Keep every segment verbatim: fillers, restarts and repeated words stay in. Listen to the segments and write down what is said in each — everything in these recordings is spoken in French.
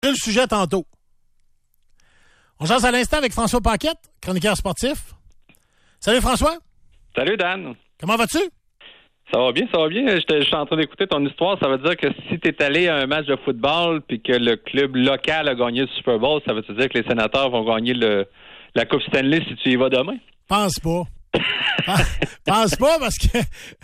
le sujet tantôt. On jase à l'instant avec François Paquette, chroniqueur sportif. Salut François. Salut Dan. Comment vas-tu? Ça va bien, ça va bien. Je suis en train d'écouter ton histoire. Ça veut dire que si tu es allé à un match de football puis que le club local a gagné le Super Bowl, ça veut dire que les Sénateurs vont gagner le, la Coupe Stanley si tu y vas demain? Pense pas. Pense pas parce que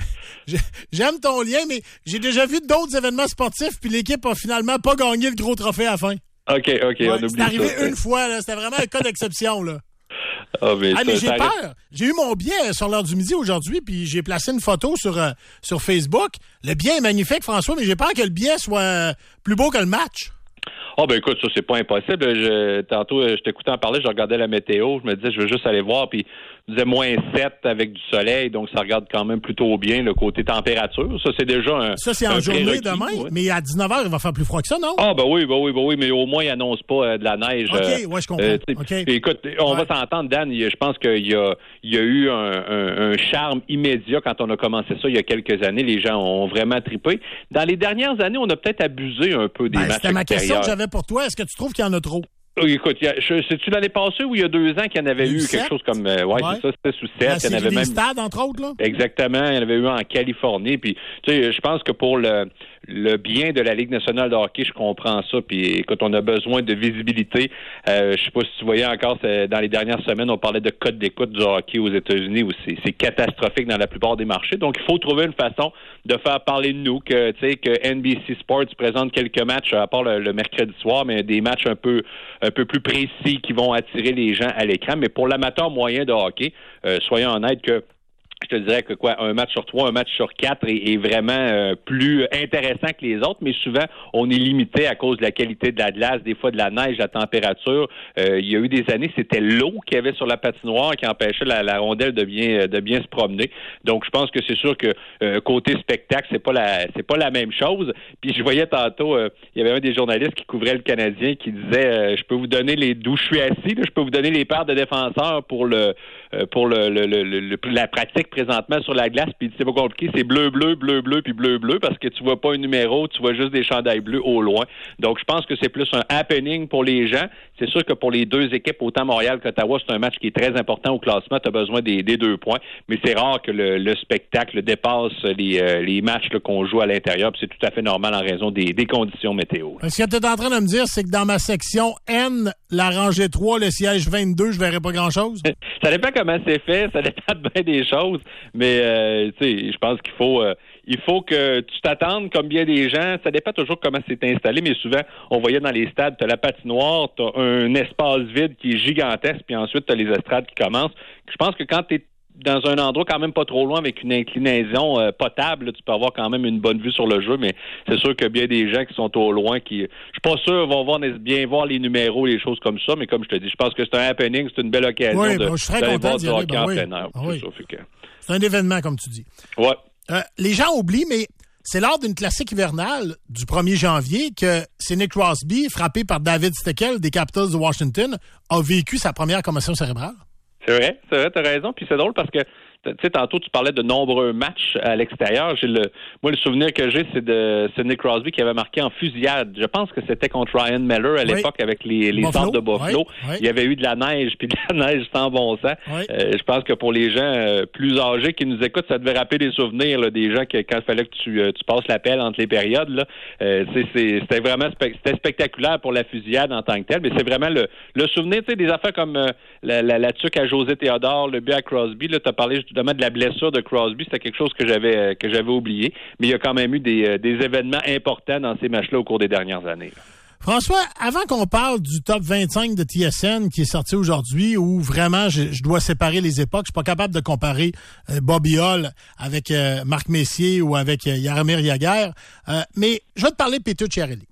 j'aime ton lien, mais j'ai déjà vu d'autres événements sportifs puis l'équipe a finalement pas gagné le gros trophée à la fin. OK, OK, ouais, on oublie ça. C'est arrivé une fois, là. C'était vraiment un cas d'exception, là. Oh, mais ah, ça, mais j'ai ça peur. arrive. J'ai eu mon billet sur l'heure du midi aujourd'hui, puis j'ai placé une photo sur, euh, sur Facebook. Le billet est magnifique, François, mais j'ai peur que le billet soit euh, plus beau que le match. Ah, oh, ben écoute, ça, c'est pas impossible. Je, tantôt, je t'écoutais en parler, je regardais la météo, je me disais, je veux juste aller voir, puis je disais moins sept avec du soleil, donc ça regarde quand même plutôt bien le côté température. Ça, c'est déjà un Ça, c'est en journée demain, ouais. Mais à dix-neuf heures, il va faire plus froid que ça, non? Ah, ben oui, ben oui, ben oui, mais au moins, il annonce pas euh, de la neige. OK, euh, ouais, je comprends. Euh, okay. Écoute, on ouais. va s'entendre, Dan, je pense qu'il y a, il y a eu un, un, un charme immédiat quand on a commencé ça il y a quelques années. Les gens ont vraiment trippé. Dans les dernières années, on a peut-être abusé un peu des ben, matchs c'était ma extérieurs. question que j'avais pour toi. Est-ce que tu trouves qu'il y en a trop? Écoute, c'est-tu l'année passée ou il y a deux ans qu'il y en avait eu sept? quelque chose comme... Euh, ouais, ouais. c'est ça, c'était sous sept. Il y en avait des même... stades, entre autres, là? Exactement. Il y en avait eu en Californie. Puis, tu sais, je pense que pour le, le bien de la Ligue nationale de hockey, je comprends ça. Puis, écoute, on a besoin de visibilité. Euh, je sais pas si tu voyais encore, dans les dernières semaines, on parlait de code d'écoute du hockey aux États-Unis où c'est, c'est catastrophique dans la plupart des marchés. Donc, il faut trouver une façon de faire parler de nous, que, tu sais, que N B C Sports présente quelques matchs, à part le, le mercredi soir, mais des matchs un peu... un peu plus précis qui vont attirer les gens à l'écran. Mais pour l'amateur moyen de hockey, euh, soyons honnêtes que je te dirais que quoi, un match sur trois, un match sur quatre est, est vraiment euh, plus intéressant que les autres, mais souvent, on est limité à cause de la qualité de la glace, des fois de la neige, la température. Euh, il y a eu des années, c'était l'eau qu'il y avait sur la patinoire qui empêchait la, la rondelle de bien de bien se promener. Donc, je pense que c'est sûr que euh, côté spectacle, c'est pas la c'est pas la même chose. Puis, je voyais tantôt, euh, il y avait un des journalistes qui couvrait le Canadien qui disait, euh, je peux vous donner les d'où je suis assis, là, je peux vous donner les paires de défenseurs pour le euh, pour le, le, le, le, le la pratique présentement sur la glace, puis c'est pas compliqué, c'est bleu, bleu, bleu, bleu, puis bleu, bleu, parce que tu vois pas un numéro, tu vois juste des chandails bleus au loin. Donc, je pense que c'est plus un happening pour les gens. C'est sûr que pour les deux équipes, autant Montréal qu'Ottawa, c'est un match qui est très important au classement, tu as besoin des, des deux points, mais c'est rare que le, le spectacle dépasse les, euh, les matchs là, qu'on joue à l'intérieur, puis c'est tout à fait normal en raison des, des conditions météo. Là. Ce que tu es en train de me dire, c'est que dans ma section N, la rangée trois, le siège vingt-deux, je verrai pas grand-chose? Ça dépend comment c'est fait, ça dépend de bien des choses, mais euh, tu sais, je pense qu'il faut euh, il faut que tu t'attendes comme bien des gens. Ça dépend toujours comment c'est installé, mais souvent, on voyait dans les stades, tu as la patinoire, tu as un espace vide qui est gigantesque, puis ensuite tu as les estrades qui commencent. Je pense que quand tu es dans un endroit quand même pas trop loin avec une inclinaison euh, potable, là, tu peux avoir quand même une bonne vue sur le jeu, mais c'est sûr que bien des gens qui sont au loin, qui, je suis pas sûr, vont voir, bien voir les numéros, les choses comme ça, mais comme je te dis, je pense que c'est un happening, c'est une belle occasion oui, de, ben, je serais d'aller content voir d'y du aller, hockey ben en oui. plein air. Ah oui. C'est, ça, fait que... c'est un événement, comme tu dis. Ouais. Euh, les gens oublient, mais c'est lors d'une classique hivernale du premier janvier que Sidney Crosby, frappé par David Steckel des Capitals de Washington, a vécu sa première commotion cérébrale. C'est vrai, c'est vrai, t'as raison. Puis c'est drôle parce que tu sais, tantôt, tu parlais de nombreux matchs à l'extérieur. J'ai le, moi, le souvenir que j'ai, c'est de Sidney Crosby qui avait marqué en fusillade. Je pense que c'était contre Ryan Miller à oui. l'époque avec les, les centres de Buffalo. Oui. Oui. Il y avait eu de la neige, puis de la neige sans bon sens. Oui. Euh, je pense que pour les gens euh, plus âgés qui nous écoutent, ça devait rappeler des souvenirs là, des gens que quand il fallait que tu, euh, tu passes l'appel entre les périodes. Là, euh, c'est, c'est, c'était vraiment spe- c'était spectaculaire pour la fusillade en tant que telle. Mais c'est vraiment le, le souvenir, tu sais, des affaires comme euh, la, la, la tuque à José Théodore, le but à Crosby. Tu as parlé justement de la blessure de Crosby, c'était quelque chose que j'avais que j'avais oublié, mais il y a quand même eu des, des événements importants dans ces matchs-là au cours des dernières années. Là. François, avant qu'on parle du top vingt-cinq de T S N qui est sorti aujourd'hui, où vraiment je, je dois séparer les époques, je suis pas capable de comparer euh, Bobby Hull avec euh, Marc Messier ou avec euh, Jaromir Jagr, euh, mais je vais te parler de Peter Chiarelli.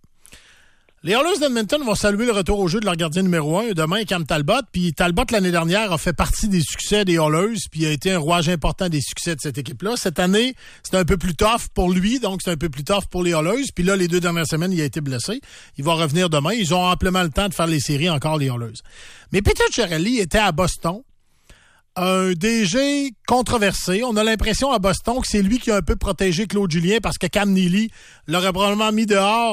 Les Oilers d'Edmonton vont saluer le retour au jeu de leur gardien numéro un, demain, Cam Talbot. Puis Talbot, l'année dernière, a fait partie des succès des Oilers, puis a été un rouage important des succès de cette équipe-là. Cette année, c'est un peu plus tough pour lui, donc c'est un peu plus tough pour les Oilers. Puis là, les deux dernières semaines, il a été blessé. Il va revenir demain. Ils ont amplement le temps de faire les séries encore, les Oilers. Mais Peter Chiarelli était à Boston. Un D G controversé. On a l'impression à Boston que c'est lui qui a un peu protégé Claude Julien parce que Cam Neely l'aurait probablement mis dehors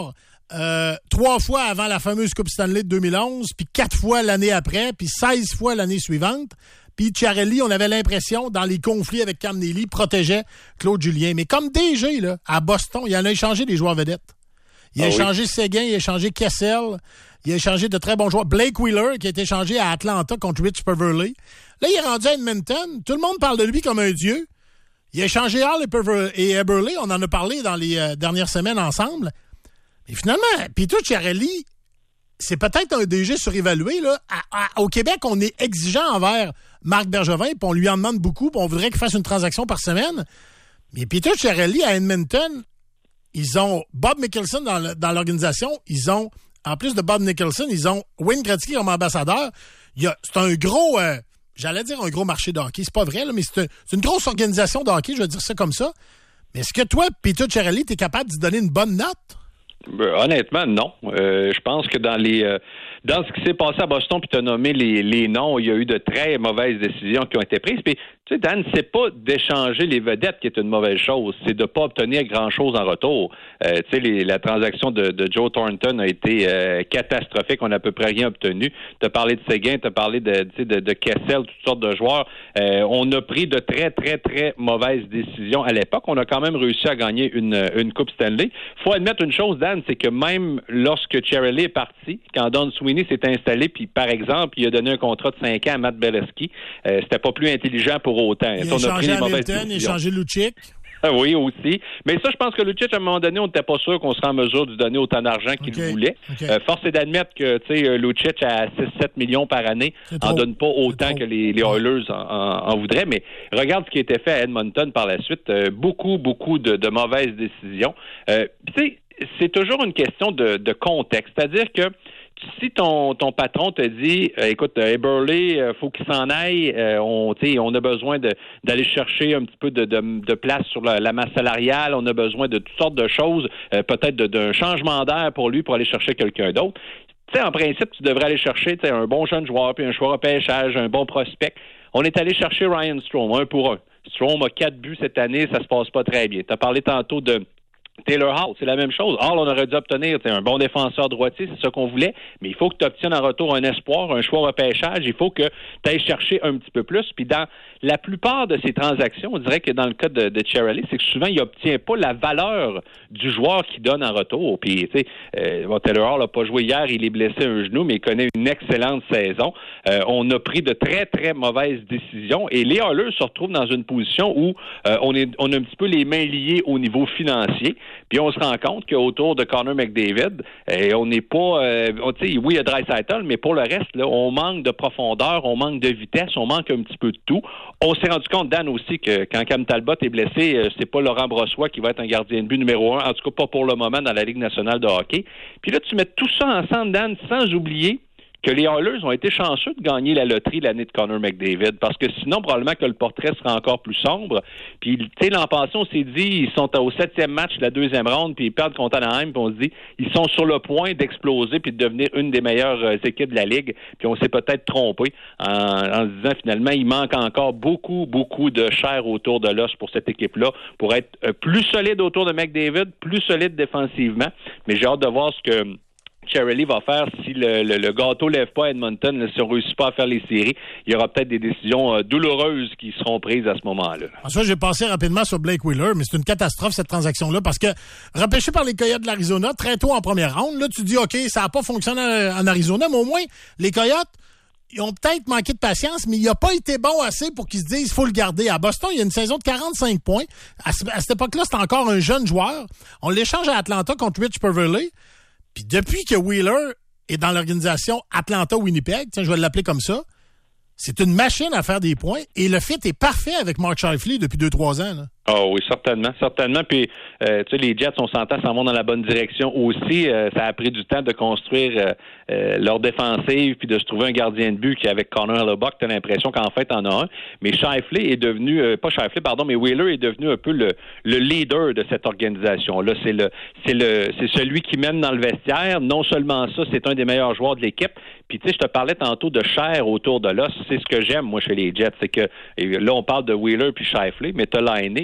euh, trois fois avant la fameuse Coupe Stanley de deux mille onze, puis quatre fois l'année après, puis seize fois l'année suivante. Puis Chiarelli, on avait l'impression, dans les conflits avec Cam Neely, protégeait Claude Julien. Mais comme D G, là, à Boston, il en a échangé des joueurs vedettes. Il a ah échangé oui. Seguin, il a échangé Kessel, il a échangé de très bons joueurs. Blake Wheeler, qui a été échangé à Atlanta contre Rich Peverley. Là, il est rendu à Edmonton. Tout le monde parle de lui comme un dieu. Il a échangé Hall et Eberle. On en a parlé dans les euh, dernières semaines ensemble. Mais finalement, Peter Chiarelli, c'est peut-être un D G surévalué. Là. À, à, au Québec, on est exigeant envers Marc Bergevin, puis on lui en demande beaucoup, puis on voudrait qu'il fasse une transaction par semaine. Mais Peter Chiarelli, à Edmonton, ils ont Bob Mickelson dans, le, dans l'organisation. Ils ont, en plus de Bob Nicholson, ils ont Wayne Gretzky comme ambassadeur. Il y a, c'est un gros, euh, j'allais dire un gros marché de hockey. C'est pas vrai, là, mais c'est, un, c'est une grosse organisation de hockey, je vais dire ça comme ça. Mais est-ce que toi, Peter Chiarelli, t'es capable d'y donner une bonne note? Ben, honnêtement, non. Euh, je pense que dans les euh, dans ce qui s'est passé à Boston, puis tu as nommé les, les noms, il y a eu de très mauvaises décisions qui ont été prises. Puis, tu sais, Dan, c'est pas d'échanger les vedettes qui est une mauvaise chose, c'est de pas obtenir grand-chose en retour. Euh, tu sais, les, la transaction de, de Joe Thornton a été euh, catastrophique, on n'a à peu près rien obtenu. Tu as parlé de Seguin, tu as parlé de, de, de Kessel, toutes sortes de joueurs. Euh, on a pris de très, très, très mauvaises décisions à l'époque. On a quand même réussi à gagner une, une Coupe Stanley. Faut admettre une chose, Dan, c'est que même lorsque Chiarelli est parti, quand Don Sweeney s'est installé, puis par exemple, il a donné un contrat de cinq ans à Matt Beleskey, euh, c'était pas plus intelligent pour autant. Il a changé Hamilton, il a changé Lucic. Oui, aussi. Mais ça, je pense que Lucic, à un moment donné, on n'était pas sûr qu'on serait en mesure de donner autant d'argent qu'il okay. voulait. Okay. Euh, force est d'admettre que, tu sais, Lucic à six sept millions par année en donne pas autant que les, les Oilers en, en, en voudraient. Mais regarde ce qui a été fait à Edmonton par la suite. Euh, beaucoup, beaucoup de, de mauvaises décisions. Euh, tu sais, c'est toujours une question de, de contexte. C'est-à-dire que si ton, ton patron te dit euh, écoute, Eberle, il euh, faut qu'il s'en aille, euh, on, on a besoin de, d'aller chercher un petit peu de, de, de place sur la, la masse salariale, on a besoin de toutes sortes de choses, euh, peut-être de, d'un changement d'air pour lui pour aller chercher quelqu'un d'autre. Tu sais, en principe, tu devrais aller chercher un bon jeune joueur, puis un joueur à pêchage, un bon prospect. On est allé chercher Ryan Strome, un pour un. Strome a quatre buts cette année, ça se passe pas très bien. Tu as parlé tantôt de Taylor Hall, c'est la même chose. Hall, on aurait dû obtenir un bon défenseur droitier, c'est ça qu'on voulait, mais il faut que tu obtiennes en retour un espoir, un choix au repêchage, il faut que tu ailles chercher un petit peu plus. Puis dans la plupart de ces transactions, on dirait que dans le cas de, de Chiarelli, c'est que souvent, il n'obtient pas la valeur du joueur qu'il donne en retour. Puis, tu sais, euh, bon, Taylor Hall n'a pas joué hier, il est blessé un genou, mais il connaît une excellente saison. Euh, on a pris de très, très mauvaises décisions et les Oilers se retrouvent dans une position où euh, on est on a un petit peu les mains liées au niveau financier. Puis on se rend compte qu'autour de Connor McDavid, eh, on n'est pas... Euh, oui, il y a Draisaitl, mais pour le reste, là, on manque de profondeur, on manque de vitesse, on manque un petit peu de tout. On s'est rendu compte, Dan, aussi, que quand Cam Talbot est blessé, euh, c'est pas Laurent Brossoit qui va être un gardien de but numéro un, en tout cas pas pour le moment dans la Ligue nationale de hockey. Puis là, tu mets tout ça ensemble, Dan, sans oublier que les Oilers ont été chanceux de gagner la loterie l'année de Connor McDavid, parce que sinon, probablement que le portrait sera encore plus sombre. Puis, tu sais, l'an passé, on s'est dit, ils sont au septième match de la deuxième ronde, puis ils perdent contre Anaheim, puis on se dit, ils sont sur le point d'exploser puis de devenir une des meilleures euh, équipes de la Ligue. Puis on s'est peut-être trompé en, en se disant, finalement, il manque encore beaucoup, beaucoup de chair autour de l'os pour cette équipe-là, pour être euh, plus solide autour de McDavid, plus solide défensivement. Mais j'ai hâte de voir ce que Chiarelli va faire si le, le, le gâteau ne lève pas à Edmonton, là, si on ne réussit pas à faire les séries. Il y aura peut-être des décisions euh, douloureuses qui seront prises à ce moment-là. Ça, j'ai passé rapidement sur Blake Wheeler, mais c'est une catastrophe, cette transaction-là, parce que repêché par les Coyotes de l'Arizona très tôt en première ronde, là, tu dis, OK, ça n'a pas fonctionné en Arizona, mais au moins, les Coyotes, ils ont peut-être manqué de patience, mais il n'a pas été bon assez pour qu'ils se disent, il faut le garder. À Boston, il y a une saison de quarante-cinq points. À, à cette époque-là, c'était encore un jeune joueur. On l'échange à Atlanta contre Rich Peverle. Puis depuis que Wheeler est dans l'organisation Atlanta-Winnipeg, tiens, je vais l'appeler comme ça, c'est une machine à faire des points et le fit est parfait avec Mark Scheifele depuis deux trois ans. Là. Ah oui, certainement, certainement. Puis, euh, tu sais, les Jets, on s'entend, s'en vont dans la bonne direction aussi. Euh, ça a pris du temps de construire euh, euh, leur défensive puis de se trouver un gardien de but qui, avec Connor Hellebuyck, t'as l'impression qu'en fait, t'en as un. Mais Scheifele est devenu, euh, pas Scheifele, pardon, mais Wheeler est devenu un peu le, le leader de cette organisation-là. C'est le, c'est le, c'est celui qui mène dans le vestiaire. Non seulement ça, c'est un des meilleurs joueurs de l'équipe. Puis, tu sais, je te parlais tantôt de chair autour de l'os. C'est ce que j'aime, moi, chez les Jets. C'est que, là, on parle de Wheeler puis Scheifele, mais t'as Laine.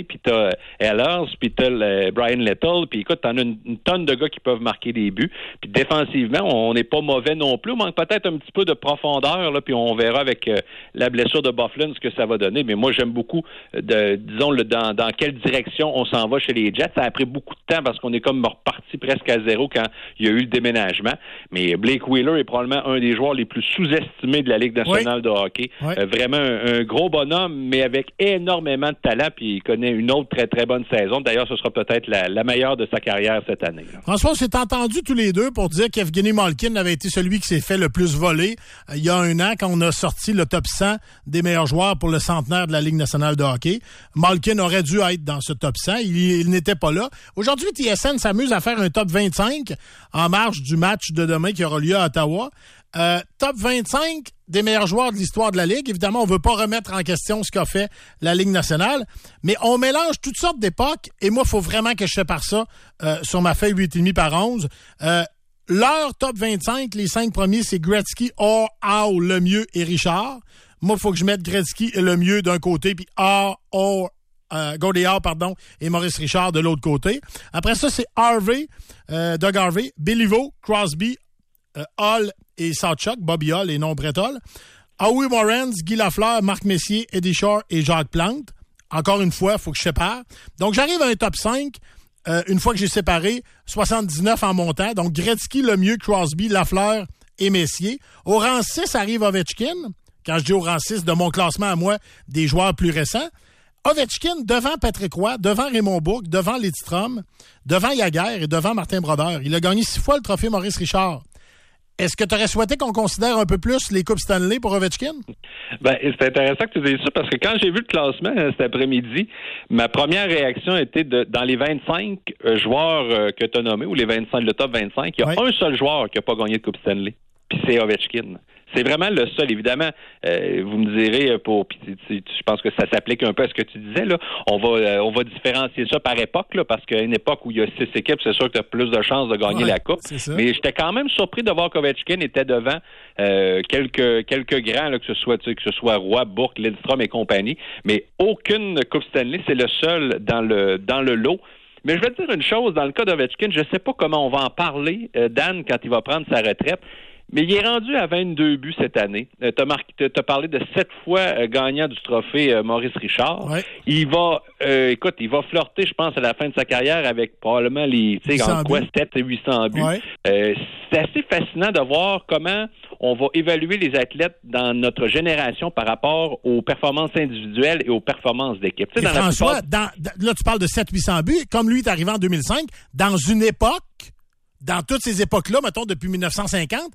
puis t'as Ehlers, puis t'as le Brian Little, puis écoute, t'en as une, une tonne de gars qui peuvent marquer des buts. Puis défensivement, on n'est pas mauvais non plus. On manque peut-être un petit peu de profondeur, là, puis on verra avec euh, la blessure de Byfuglien ce que ça va donner. Mais moi, j'aime beaucoup, de, disons, le, dans, dans quelle direction on s'en va chez les Jets. Ça a pris beaucoup de temps parce qu'on est comme reparti presque à zéro quand il y a eu le déménagement. Mais Blake Wheeler est probablement un des joueurs les plus sous-estimés de la Ligue nationale oui. de hockey. Oui. Euh, vraiment un, un gros bonhomme, mais avec énormément de talent, puis il connaît une autre très, très bonne saison. D'ailleurs, ce sera peut-être la, la meilleure de sa carrière cette année. Là. François, on s'est entendu tous les deux pour dire qu'Evgeny Malkin avait été celui qui s'est fait le plus voler euh, il y a un an quand on a sorti le top cent des meilleurs joueurs pour le centenaire de la Ligue nationale de hockey. Malkin aurait dû être dans ce top cent. Il, il n'était pas là. Aujourd'hui, T S N s'amuse à faire un top vingt-cinq en marge du match de demain qui aura lieu à Ottawa. Euh, top vingt-cinq des meilleurs joueurs de l'histoire de la Ligue. Évidemment, on ne veut pas remettre en question ce qu'a fait la Ligue nationale, mais on mélange toutes sortes d'époques et moi, il faut vraiment que je sépare ça euh, sur ma feuille huit virgule cinq par onze. Euh, leur top vingt-cinq, les cinq premiers, c'est Gretzky, Orr, Howe, Lemieux et Richard. Moi, il faut que je mette Gretzky et Lemieux d'un côté, puis Orr, Orr, Euh, Gordie Howe, pardon, et Maurice Richard de l'autre côté. Après ça, c'est Harvey, euh, Doug Harvey, Béliveau, Crosby, euh, Hall et Southchuck, Bobby Hall et non Brett Hall. Howie Morenz, Guy Lafleur, Marc Messier, Eddie Shore et Jacques Plante. Encore une fois, il faut que je sépare. Donc, j'arrive à un top cinq, euh, une fois que j'ai séparé, soixante-dix-neuf en montant. Donc, Gretzky, Lemieux, Crosby, Lafleur et Messier. Au rang six arrive Ovechkin. Quand je dis au rang six de mon classement à moi, des joueurs plus récents. Ovechkin devant Patrick Roy, devant Raymond Bourque, devant Lidstrom, devant Jagger et devant Martin Brodeur. Il a gagné six fois le trophée Maurice Richard. Est-ce que tu aurais souhaité qu'on considère un peu plus les Coupes Stanley pour Ovechkin? Ben, c'est intéressant que tu dises ça parce que quand j'ai vu le classement euh, cet après-midi, ma première réaction était de dans les vingt-cinq euh, joueurs euh, que tu as nommés, ou les vingt-cinq, le top vingt-cinq, il y a oui. un seul joueur qui n'a pas gagné de Coupe Stanley. Puis c'est Ovechkin. C'est vraiment le seul, évidemment. Euh, vous me direz, pour, puis, je pense que ça s'applique un peu à ce que tu disais là. On va, euh, on va différencier ça par époque là, parce qu'à une époque où il y a six équipes, c'est sûr que tu as plus de chances de gagner ouais, la coupe. Mais j'étais quand même surpris de voir qu'Ovechkin était devant euh, quelques quelques grands, là, que ce soit, tu sais, que ce soit Roy, Bourque, Lidstrom et compagnie. Mais aucune Coupe Stanley, c'est le seul dans le dans le lot. Mais je vais te dire une chose, dans le cas d'Ovechkin, je ne sais pas comment on va en parler, euh, Dan, quand il va prendre sa retraite. Mais il est rendu à vingt-deux buts cette année. Euh, tu as parlé de sept fois euh, gagnant du trophée euh, Maurice Richard. Ouais. Il va, euh, écoute, il va flirter, je pense, à la fin de sa carrière avec probablement les, tu sais, en quoi, sept et huit cents buts. Ouais. Euh, c'est assez fascinant de voir comment on va évaluer les athlètes dans notre génération par rapport aux performances individuelles et aux performances d'équipe. Tu sais, dans François, la plupart... dans, là, tu parles de sept à huit cents buts. Comme lui est arrivé en deux mille cinq, dans une époque, dans toutes ces époques-là, mettons, depuis dix-neuf cent cinquante,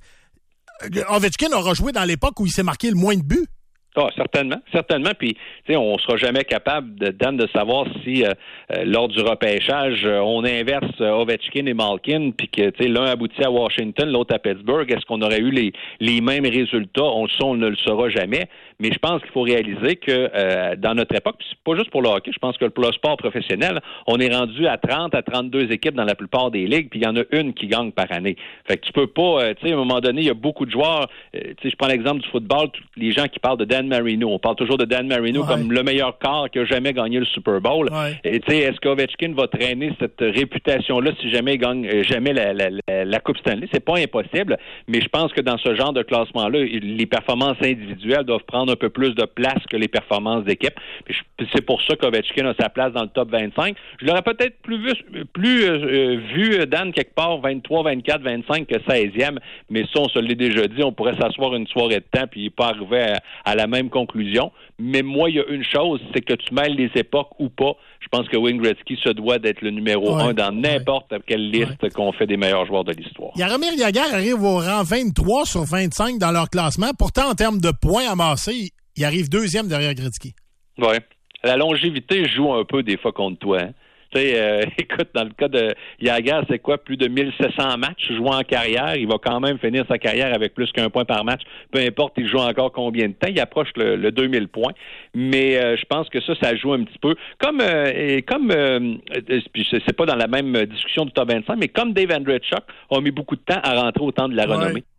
Ovechkin aura joué dans l'époque où il s'est marqué le moins de buts. Ah, certainement, certainement. Puis, tu sais, on sera jamais capable, de, Dan, de savoir si, euh, euh, lors du repêchage, euh, on inverse euh, Ovechkin et Malkin, puis que, tu sais, l'un aboutit à Washington, l'autre à Pittsburgh. Est-ce qu'on aurait eu les, les mêmes résultats? On le sait, on ne le saura jamais. Mais je pense qu'il faut réaliser que euh, dans notre époque, puis c'est pas juste pour le hockey, je pense que pour le sport professionnel, on est rendu à trente à trente-deux équipes dans la plupart des ligues, puis il y en a une qui gagne par année. Fait que tu peux pas, euh, tu sais, à un moment donné, il y a beaucoup de joueurs. Euh, tu sais, je prends l'exemple du football, tous les gens qui parlent de Dan Marino. On parle toujours de Dan Marino ouais. comme le meilleur quart qui a jamais gagné le Super Bowl. Ouais. Et tu sais, est-ce qu'Ovechkin va traîner cette réputation-là si jamais il gagne jamais la, la, la, la Coupe Stanley? C'est pas impossible, mais je pense que dans ce genre de classement-là, les performances individuelles doivent prendre un peu plus de place que les performances d'équipe. Puis je, c'est pour ça qu'Ovechkin a sa place dans le top vingt-cinq. Je l'aurais peut-être plus vu, plus euh, vu, Dan, quelque part vingt-trois, vingt-quatre, vingt-cinq que seizième, mais ça, on se l'est déjà dit, on pourrait s'asseoir une soirée de temps puis pas arriver à, à la même conclusion. Mais moi, il y a une chose, c'est que tu mêles les époques ou pas. Je pense que Wayne Gretzky se doit d'être le numéro ouais, un dans n'importe ouais. quelle liste ouais. qu'on fait des meilleurs joueurs de l'histoire. Jaromir Jagr arrive au rang vingt-trois sur vingt-cinq dans leur classement. Pourtant, en termes de points amassés, il arrive deuxième derrière Gretzky. Oui. La longévité joue un peu des fois contre toi. Hein? Tu sais, euh, écoute, dans le cas de Jagr, c'est quoi, plus de mille sept cents matchs joués en carrière. Il va quand même finir sa carrière avec plus qu'un point par match. Peu importe, il joue encore combien de temps. Il approche le, le deux mille points. Mais euh, je pense que ça, ça joue un petit peu. Comme, euh, et comme euh, puis c'est pas dans la même discussion du top vingt-cinq, mais comme Dave Andreychuk a mis beaucoup de temps à rentrer au temps de la renommée.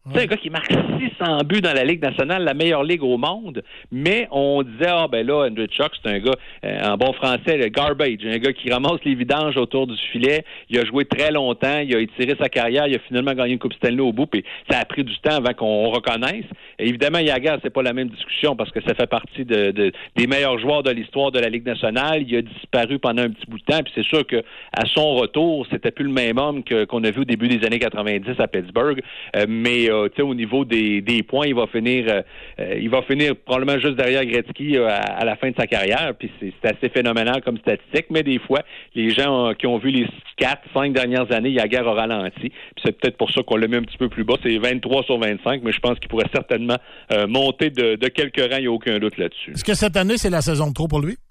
Ouais. C'est un gars qui marque six cents buts dans la Ligue nationale, la meilleure ligue au monde, mais on disait, ah ben là, Andrew Chuck, c'est un gars, euh, en bon français, le garbage, un gars qui ramasse les vidanges autour du filet, il a joué très longtemps, il a étiré sa carrière, il a finalement gagné une Coupe Stanley au bout, puis ça a pris du temps avant qu'on reconnaisse. Et évidemment, Jagr, c'est pas la même discussion, parce que ça fait partie de, de, des meilleurs joueurs de l'histoire de la Ligue nationale, il a disparu pendant un petit bout de temps, puis c'est sûr que à son retour, c'était plus le même homme que, qu'on a vu au début des années quatre-vingt-dix à Pittsburgh, euh, mais euh, tu sais, au niveau des, des points, il va finir euh, il va finir probablement juste derrière Gretzky euh, à, à la fin de sa carrière, puis c'est, c'est assez phénoménal comme statistique, mais des fois, les gens euh, qui ont vu les quatre, cinq dernières années, Jagr a ralenti, puis c'est peut-être pour ça qu'on l'a mis un petit peu plus bas, c'est vingt-trois sur vingt-cinq, mais je pense qu'il pourrait certainement euh, monter de, de quelques rangs, il n'y a aucun doute là-dessus. Est-ce que cette année, c'est la saison de trop pour lui?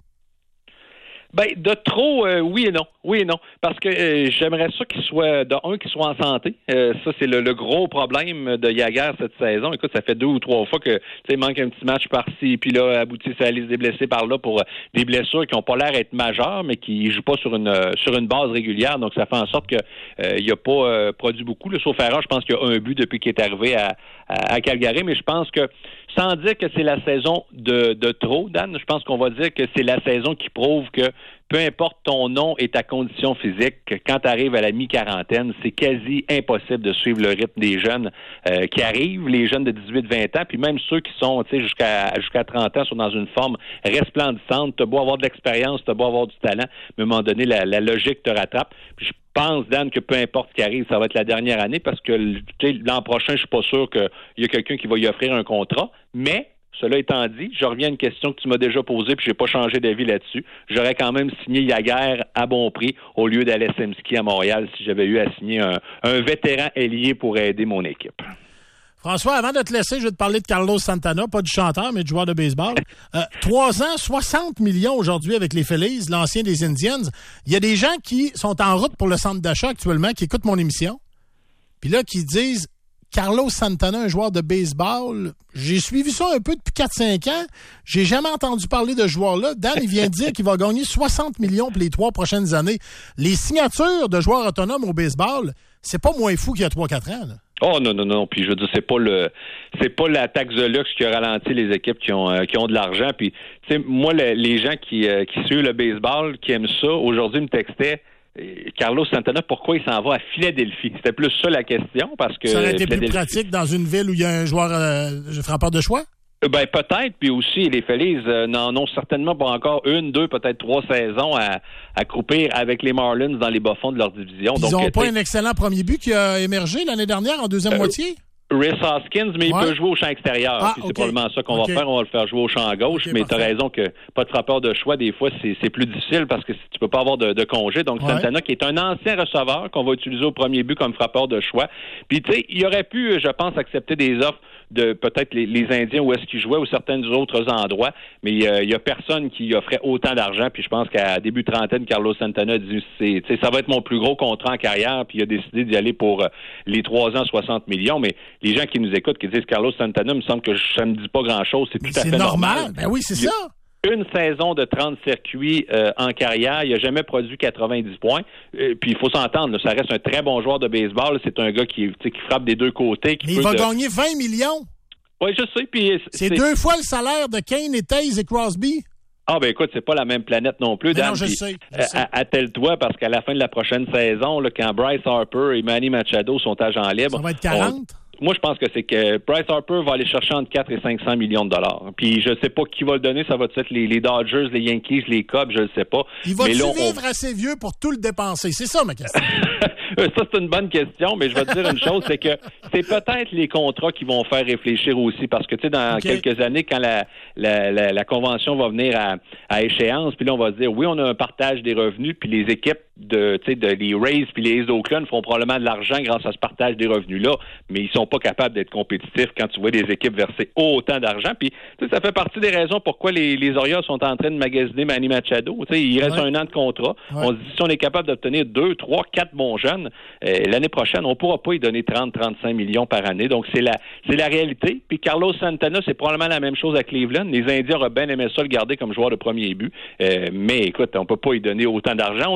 Ben, de trop, euh, oui et non. Oui et non. Parce que euh, j'aimerais ça qu'il soit, de un, qu'il soit en santé. Euh, ça, c'est le, le gros problème de Jagr cette saison. Écoute, ça fait deux ou trois fois que, tu sais, il manque un petit match par-ci, puis là, aboutisse à la liste des blessés par-là pour euh, des blessures qui n'ont pas l'air d'être majeures, mais qui ne jouent pas sur une euh, sur une base régulière. Donc, ça fait en sorte que euh, il n'a pas euh, produit beaucoup. Le sauf erreur, je pense qu'il y a un but depuis qu'il est arrivé à, à, à Calgary, mais je pense que, sans dire que c'est la saison de, de trop, Dan, je pense qu'on va dire que c'est la saison qui prouve que peu importe ton nom et ta condition physique, quand tu arrives à la mi-quarantaine, c'est quasi impossible de suivre le rythme des jeunes euh, qui arrivent, les jeunes de dix-huit vingt ans, puis même ceux qui sont, tu sais, jusqu'à jusqu'à trente ans, sont dans une forme resplendissante. T'as beau avoir de l'expérience, t'as beau avoir du talent, mais à un moment donné, la, la logique te rattrape. Puis je pense, Dan, que peu importe ce qui arrive, ça va être la dernière année, parce que l'an prochain, je suis pas sûr qu'il y a quelqu'un qui va y offrir un contrat, mais cela étant dit, je reviens à une question que tu m'as déjà posée, puis j'ai pas changé d'avis là-dessus. J'aurais quand même signé Jagr à bon prix au lieu d'Alesemski à Montréal si j'avais eu à signer un, un vétéran ailier pour aider mon équipe. François, avant de te laisser, je vais te parler de Carlos Santana, pas du chanteur, mais du joueur de baseball. Euh, Trois ans, soixante millions aujourd'hui avec les Phillies, l'ancien des Indians. Il y a des gens qui sont en route pour le centre d'achat actuellement, qui écoutent mon émission, puis là, qui disent Carlos Santana, un joueur de baseball, j'ai suivi ça un peu depuis quatre cinq ans. J'ai jamais entendu parler de ce joueur-là. Dan, il vient de dire qu'il va gagner soixante millions pour les trois prochaines années. Les signatures de joueurs autonomes au baseball, c'est pas moins fou qu'il y a trois quatre ans, là. Oh non, non, non. Puis je veux dire, c'est pas le c'est pas la taxe de luxe qui a ralenti les équipes qui ont euh, qui ont de l'argent. Puis tu sais, moi, le, les gens qui, euh, qui suivent le baseball, qui aiment ça, aujourd'hui me textaient Carlos Santana, pourquoi il s'en va à Philadelphie? C'était plus ça la question, parce que ça aurait été plus pratique dans une ville où il y a un joueur euh, frappeur de choix? Ben peut-être, puis aussi les Phillies euh, n'en ont certainement pas encore une, deux, peut-être trois saisons à, à croupir avec les Marlins dans les bas-fonds de leur division. Ils n'ont pas un excellent premier but qui a émergé l'année dernière en deuxième euh, moitié? Rhys Hoskins, mais ouais. Il peut jouer au champ extérieur. Ah, puis okay. C'est probablement ça qu'on okay. va faire. On va le faire jouer au champ gauche. Okay, mais tu as raison que pas de frappeur de choix, des fois, c'est, c'est plus difficile parce que tu peux pas avoir de, de congé. Donc, ouais. Santana, qui est un ancien receveur qu'on va utiliser au premier but comme frappeur de choix. Puis, tu sais, il aurait pu, je pense, accepter des offres de peut-être les, les Indiens où est-ce qu'ils jouaient ou certains autres endroits, mais il euh, y a personne qui offrait autant d'argent. Puis je pense qu'à début trentaine, Carlos Santana a dit c'est, ça va être mon plus gros contrat en carrière, puis il a décidé d'y aller pour euh, les trois ans, soixante millions. Mais les gens qui nous écoutent, qui disent Carlos Santana, il me semble que ça me dit pas grand-chose. C'est mais tout à c'est fait normal. normal. Ben oui, c'est il, ça. Une saison de trente circuits euh, en carrière. Il n'a jamais produit quatre-vingt-dix points. Euh, puis il faut s'entendre, là, ça reste un très bon joueur de baseball. C'est un gars qui, qui frappe des deux côtés. Qui mais peut il va de... gagner vingt millions. Oui, je sais. Puis c'est, c'est deux fois le salaire de Kane et Taze et Crosby. Ah ben écoute, c'est pas la même planète non plus, Dan. Non, je puis, sais. Je sais. Attelle-toi, parce qu'à la fin de la prochaine saison, là, quand Bryce Harper et Manny Machado sont agents libres... Ça va être quarante? On... Moi, je pense que c'est que Bryce Harper va aller chercher entre quatre et cinq cents millions de dollars. Puis je sais pas qui va le donner. Ça va être les, les Dodgers, les Yankees, les Cubs, je ne sais pas. Il va-tu vivre on... assez vieux pour tout le dépenser? C'est ça ma question. Ça, c'est une bonne question, mais je vais te dire une chose, c'est que c'est peut-être les contrats qui vont faire réfléchir aussi. Parce que, tu sais, dans okay. quelques années, quand la, la, la, la convention va venir à, à échéance, puis là, on va se dire, oui, on a un partage des revenus, puis les équipes de, tu sais, de les Rays puis les A's d'Oakland font probablement de l'argent grâce à ce partage des revenus-là, mais ils sont pas capables d'être compétitifs quand tu vois des équipes verser autant d'argent. Puis, tu sais, ça fait partie des raisons pourquoi les, les Orioles sont en train de magasiner Manny Machado. Tu sais, il reste ouais. un an de contrat. Ouais. On se dit, si on est capable d'obtenir deux, trois, quatre bons jeunes, euh, l'année prochaine, on pourra pas y donner trente, trente-cinq millions par année. Donc, c'est la, c'est la réalité. Puis, Carlos Santana, c'est probablement la même chose à Cleveland. Les Indiens auraient bien aimé ça le garder comme joueur de premier but. Euh, mais, écoute, on peut pas y donner autant d'argent. On a décidé de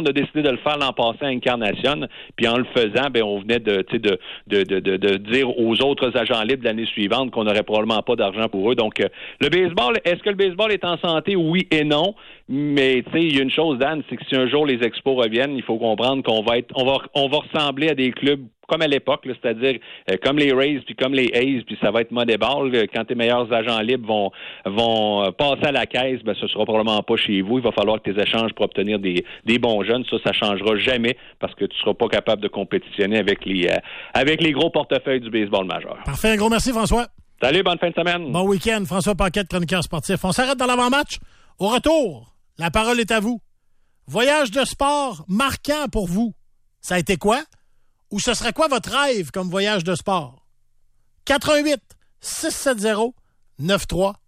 de le faire l'an passé à Incarnation, puis en le faisant, ben on venait de, de, de, de, de, de dire aux autres agents libres de l'année suivante qu'on n'aurait probablement pas d'argent pour eux. Donc, euh, le baseball, est-ce que le baseball est en santé? Oui et non. Mais tu sais, il y a une chose, Dan, c'est que si un jour les expos reviennent, il faut comprendre qu'on va être, on va, on va ressembler à des clubs comme à l'époque, là, c'est-à-dire euh, comme les Rays puis comme les A's, puis ça va être Moneyball. Euh, quand tes meilleurs agents libres vont vont euh, passer à la caisse, ben ce sera probablement pas chez vous. Il va falloir que tes échanges pour obtenir des des bons jeunes. Ça, ça changera jamais parce que tu seras pas capable de compétitionner avec les euh, avec les gros portefeuilles du baseball majeur. Parfait, un gros merci François. Salut, bonne fin de semaine. Bon week-end, François Paquette, chroniqueur sportif. On s'arrête dans l'avant-match. Au retour, la parole est à vous. Voyage de sport marquant pour vous. Ça a été quoi? Ou ce serait quoi votre rêve comme voyage de sport? quatre un huit six sept zéro neuf trois